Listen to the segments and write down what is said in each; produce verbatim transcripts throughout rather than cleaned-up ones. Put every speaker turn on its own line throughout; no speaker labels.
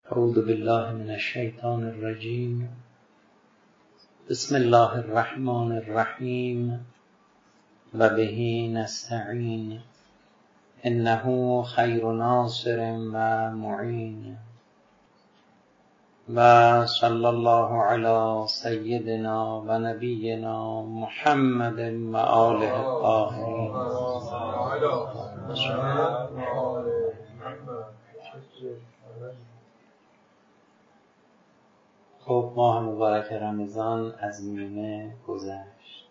اعوذ بالله من الشیطان الرجیم. بسم الله الرحمن الرحیم و به نستعین انه خیر ناصر و معین و صلی الله علی سیدنا و نبینا محمد و آله الطاهرین. خب ماه مبارک رمضان از میانه گذشت،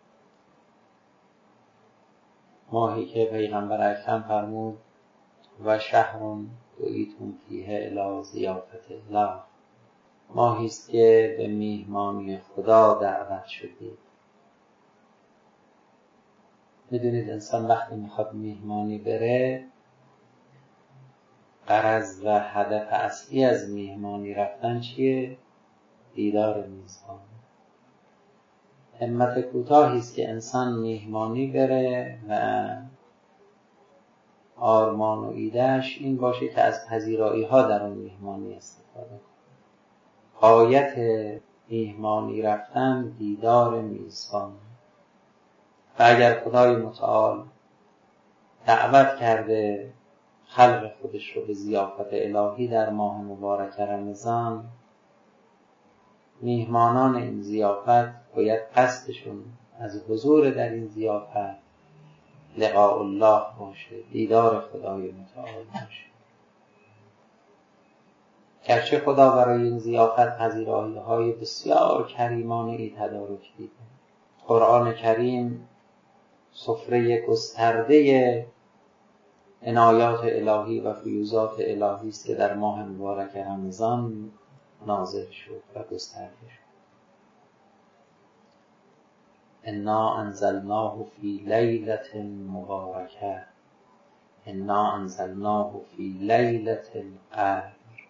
ماهی که پیغمبر اکرم فرمود و شهر دعیتم فیه الی ضیافة الله، ماهی است که به میهمانی خدا دعوت شدید. میدونید انسان وقتی میخواد میهمانی بره، غرض و هدف اصلی از میهمانی رفتن چیه؟ دیدار میزبان. همت کوتاهی است که انسان میهمانی بره و آرمان و ایدهش این باشه که از پذیرایی ها در اون میهمانی استفاده کنه. غایت میهمانی رفتن دیدار میزبان. و اگر خدای متعال دعوت کرده خلق خودش رو به ضیافت الهی در ماه مبارک رمضان، میهمانان این ضیافت باید قصدشون از حضور در این ضیافت لقاء الله باشه، دیدار خدای متعال باشه. گرچه خدا برای این ضیافت پذیرایی های بسیار کریمانه ای تدارک دیده. قرآن کریم سفره گسترده عنایات الهی و فیوضات الهی است که در ماه مبارک رمضان نازل شد و گسترده شد. انا انزلناه فی لیلة مبارکه انا انزلناه فی لیلة القدر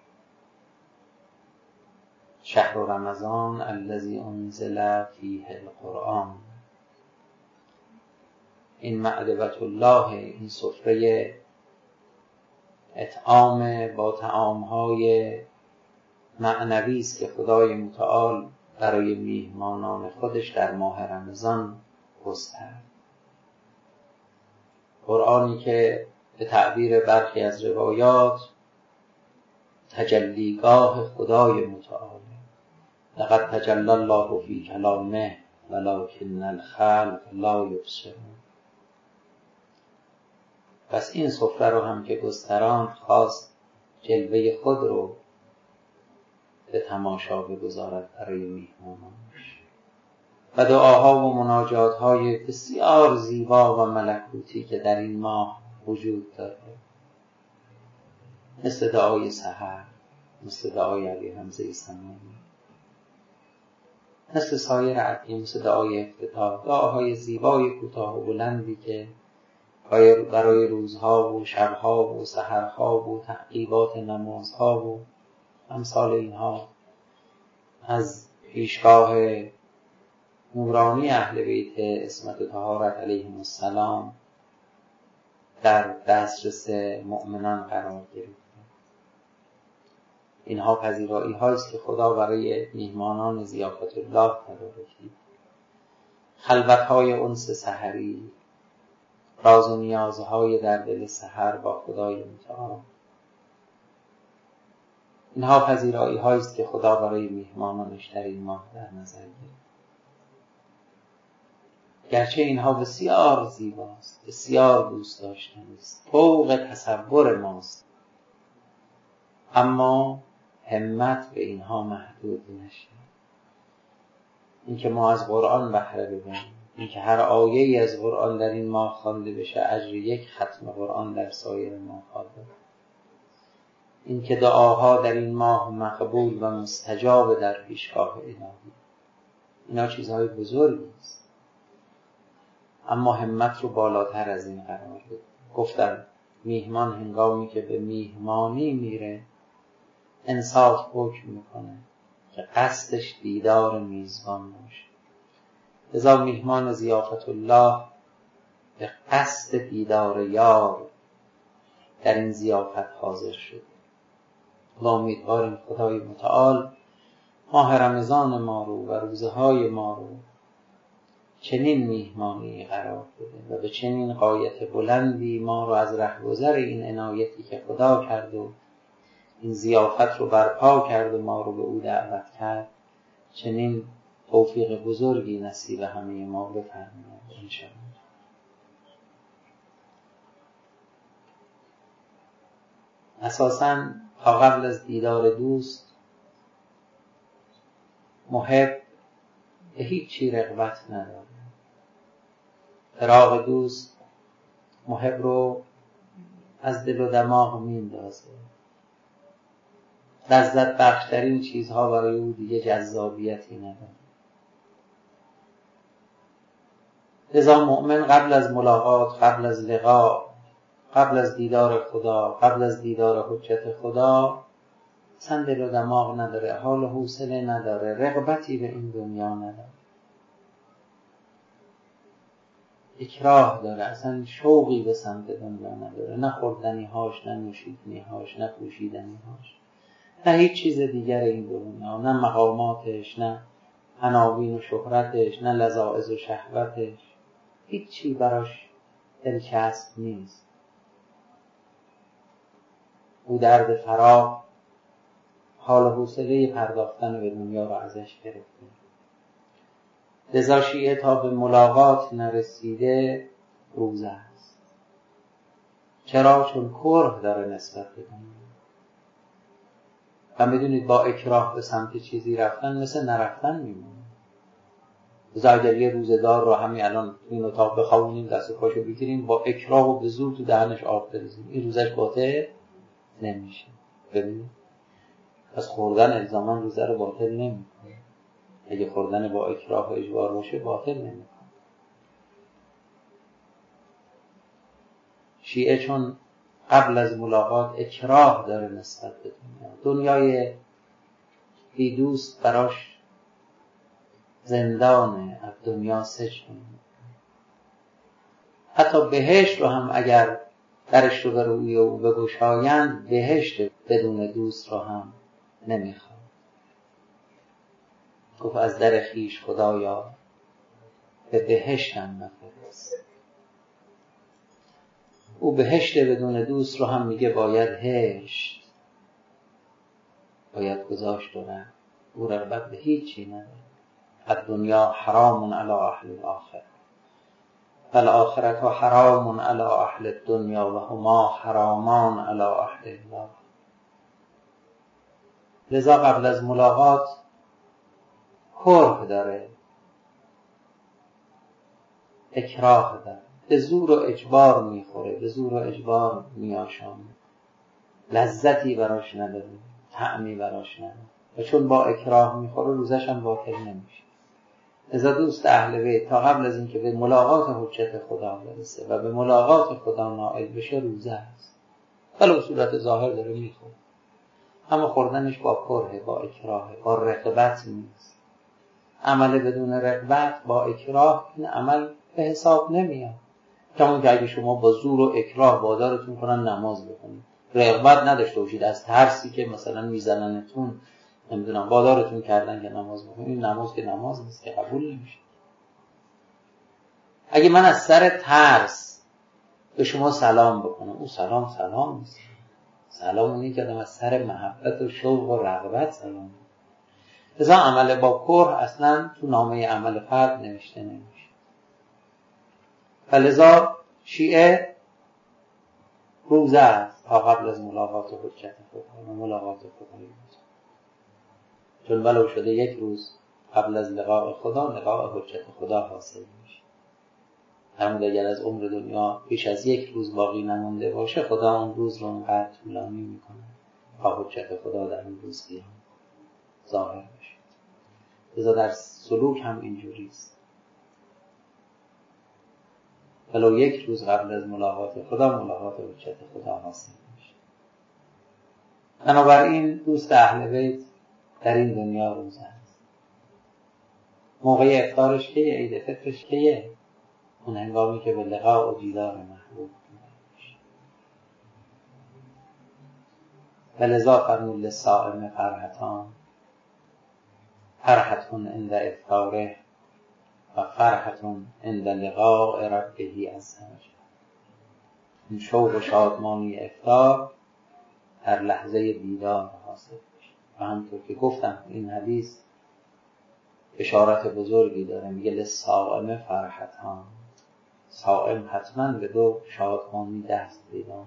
شهر رمضان الذی انزل فیه القرآن. این مأدبة الله، این سفره اطعام با طعام‌های معنوی است که خدای متعال برای میهمانان خودش در ماه رمضان گسترد. قرآنی که به تعبیر برخی از روایات تجلیگاه خدای متعال، لقد تجلی الله فی کلامه ولکن الخلق لا یبصرون. پس این سفره رو هم که گستراند، خواست جلوه خود رو به تماشا بگذارد برای میهمانانش و دعاها و مناجاتهای بسیار زیبا و ملکوتی که در این ماه وجود داره، مثل دعای سحر، مثل دعای علی حمزه سماعی، مثل سایر ادعیه، مثل دعای افتتاح، دعاهای زیبای کوتاه و بلندی که برای روزها و شبها و سحرها و تعقیبات نمازها و امثال اینها از پیشگاه نورانی اهل بیت عصمت و طهارت علیهم السلام در دسترس مؤمنان قرار گرفت. اینها پذیرایی هاییست که خدا برای میهمانان ضیافت الله تدارک دید. خلوت های انس سحری، راز و نیازهای در دل سحر با خدای متعال، اینها پذیرایی هاییست که خدا برای میهمانانش در این ماه در نظر گرفت. گرچه اینها بسیار زیباست، بسیار دوست داشتنی است، فوق تصور ماست، اما همت به اینها محدود نشه. اینکه ما از قرآن بهره ببریم، اینکه هر آیه‌ای از قرآن در این ماه خوانده بشه اجر یک ختم قرآن در سایر ماه خواهد بود. اینکه دعاها در این ماه مقبول و مستجاب در پیشگاه الهی، اینا چیزهای بزرگی است، اما همت رو بالاتر از این قرار بده. گفتم میهمان هنگامی که به میهمانی میره انصاف حکم میکنه که قصدش دیدار میزبان باشه. لذا میهمان ضیافت الله به قصد دیدار یار در این ضیافت حاضر شد. و امیدواریم خدای متعال ماه رمضان ما رو و روزهای ما رو چنین میهمانی قرار بده و به چنین غایت بلندی ما رو از رهگذر این عنایتی که خدا کرد و این ضیافت رو برپا کرد و ما رو به او دعوت کرد، چنین توفیق بزرگی نصیب همه ما بفرماید انشاءالله. اساساً تا قبل از دیدار دوست محب به هیچی رغبت نداره. فراق دوست محب رو از دل و دماغ میندازه. لذت بخشترین چیزها برای او دیگه جذابیتی نداره. لذا مؤمن قبل از ملاقات، قبل از لقاء، قبل از دیدار خدا، قبل از دیدار حجت خدا اصلا دل و دماغ نداره، حال و حوصله نداره، رغبتی به این دنیا نداره، اکراه داره، اصلا شوقی به سمت دنیا نداره، نه خوردنی هاش، نه نوشیدنی هاش، نه پوشیدنی هاش، نه هیچ چیز دیگر این دنیا، نه مقاماتش، نه عناوین و شهرتش، نه لذاذ و شهوتش، هیچی براش دلچسب نیست. او درد فراق حال و حوصله پرداختن به دنیا رو ازش گرفته. لذا شیعه تا به ملاقات نرسیده روزه است. چرا؟ چون کره داره نسبت به دنیا. و میدونید با اکراه به سمت چیزی رفتن مثل نرفتن میمونه. لذا اگر یه روزدار رو همین الان تو این اتاق بخوابونیم، دست و پاشو بگیریم، با اکراه و به زور تو دهنش آب بریزیم، این روزش باطل نمیشه. ببینید پس خوردن الزاما روزه رو باطل نمیکنه. اگه خوردن با اکراه و اجبار باشه باطل نمیکنه. شیعه چون قبل از ملاقات اکراه داره نسبت به دنیا، دنیای بی دوست براش زندانه، از دنیا سجن. حتی بهشت رو هم اگر درش رو به روی او بگشایند، بهشت بدون دوست رو هم نمیخواد. گفت از در خویش خدایا به بهشتم مفرست. او بهشت بدون دوست رو هم میگه باید هشت، باید گذاشت و رفت. او رغبت به هیچی نداره. الدنیا حرام علی اهل الاخره والآخرة حرام علی اهل الدنیا و هما حرامان علی اهل الله. لذا قبل از ملاقات کره داره، اکراه داره، به زور و اجبار میخوره، به زور و اجبار میآشامه، لذتی براش نداره، طعمی براش نداره. و چون با اکراه میخوره روزش هم باطل نمیشه. لذا دوست اهل بیت تا قبل از اینکه به ملاقات حجت خدا برسه و به ملاقات خدا نائل بشه روزه است. ولو صورت ظاهر داره میخوره، اما خوردنش با کره، با اکراه، با رغبت نیست. عمل بدون رغبت با اکراه این عمل به حساب نمیاد. کمون که اگه شما با زور و اکراه وادارتون کنن نماز بخونید، رغبت نداشته باشید، از ترسی که مثلا میزننتون، نمیدونم وادارتون کردن که نماز بخونید، این نماز که نماز نیست، که قبول نمیشه. اگه من از سر ترس به شما سلام بکنم، اون سلام سلام نیست. سلام اونی که از سر محبت و شوق و رغبت سلام. لذا عمل با کره اصلا تو نامه عمل فرد نوشته نمیشه. فلذا شیعه روزه است تا قبل از ملاقات حجت خدا و ملاقات خدای روزه. چون ولو شده یک روز قبل از لقاء خدا، لقاء حجت خدا حاصل میشه. همون اگر از عمر دنیا پیش از یک روز باقی نمونده باشه، خدا اون روز رو اونقدر طولانی میکنه تا حجت خدا در اون روز قیام ظاهر بشه. لذا در سلوک هم اینجوری است. ولو یک روز قبل از ملاقات خدا، ملاقات حجت خدا حاصل میشه. بنابراین دوست اهل بیت در این دنیا روزه است. موقع افطارش کیه؟ عید فطرش کیه؟ اون هنگامی که به لقاء و دیدار محبوب میشه. و لذا فرمود للصائم فرحتان، فرحتون عند افطاره و فرحتون عند لقاء ربه عز وجل. این شوق و شادمانی افطار در لحظه دیدار حاصل میشه. و همونطور که گفتم این حدیث اشارت بزرگی داره، میگه للصائم فرحتان، صائم حتما به دو شادمانی دست پیدا،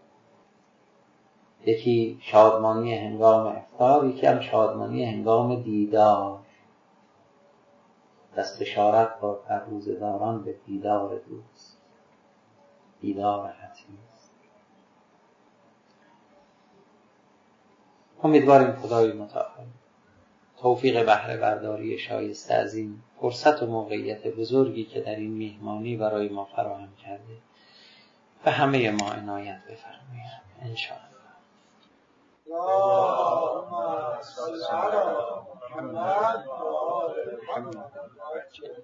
یکی شادمانی هنگام افطار، یکی هم شادمانی هنگام دیدار. دست بشارت با در روزداران به دیدار دوست، دیدار حتمی است. امیدواریم خدای متعال توفیق بهره برداری شایسته از این فرصت و موقعیت بزرگی که در این میهمانی برای ما فراهم کرده و همه ما عنایت بفرماید انشاءالله. اللهم صل علی محمد و آل محمد.